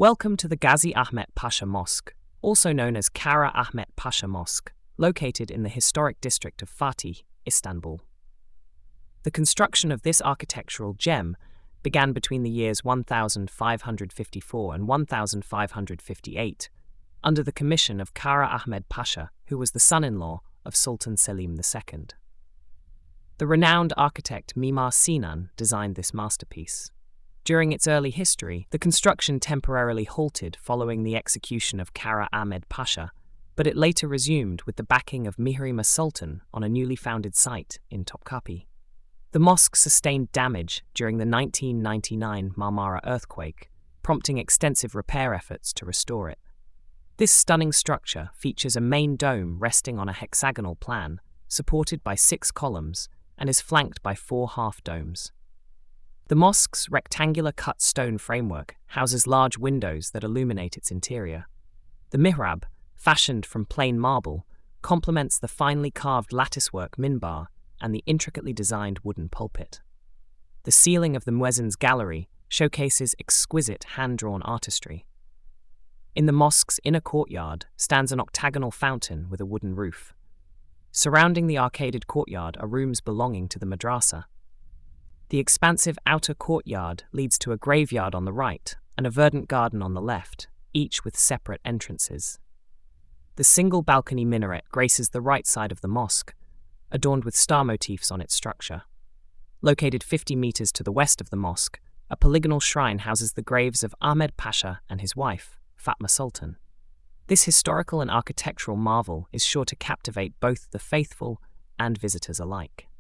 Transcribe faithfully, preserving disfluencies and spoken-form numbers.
Welcome to the Gazi Ahmet Pasha Mosque, also known as Kara Ahmet Pasha Mosque, located in the historic district of Fatih, Istanbul. The construction of this architectural gem began between the years one thousand five hundred fifty-four and one thousand five hundred fifty-eight, under the commission of Kara Ahmed Pasha, who was the son-in-law of Sultan Selim the Second. The renowned architect Mimar Sinan designed this masterpiece. During its early history, the construction temporarily halted following the execution of Kara Ahmed Pasha, but it later resumed with the backing of Mihrimah Sultan on a newly founded site in Topkapi. The mosque sustained damage during the nineteen ninety-nine Marmara earthquake, prompting extensive repair efforts to restore it. This stunning structure features a main dome resting on a hexagonal plan, supported by six columns, and is flanked by four half-domes. The mosque's rectangular cut stone framework houses large windows that illuminate its interior. The mihrab, fashioned from plain marble, complements the finely carved latticework minbar and the intricately designed wooden pulpit. The ceiling of the muezzin's gallery showcases exquisite hand-drawn artistry. In the mosque's inner courtyard stands an octagonal fountain with a wooden roof. Surrounding the arcaded courtyard are rooms belonging to the madrasa. The expansive outer courtyard leads to a graveyard on the right and a verdant garden on the left, each with separate entrances. The single balcony minaret graces the right side of the mosque, adorned with star motifs on its structure. Located fifty meters to the west of the mosque, a polygonal shrine houses the graves of Ahmed Pasha and his wife, Fatma Sultan. This historical and architectural marvel is sure to captivate both the faithful and visitors alike.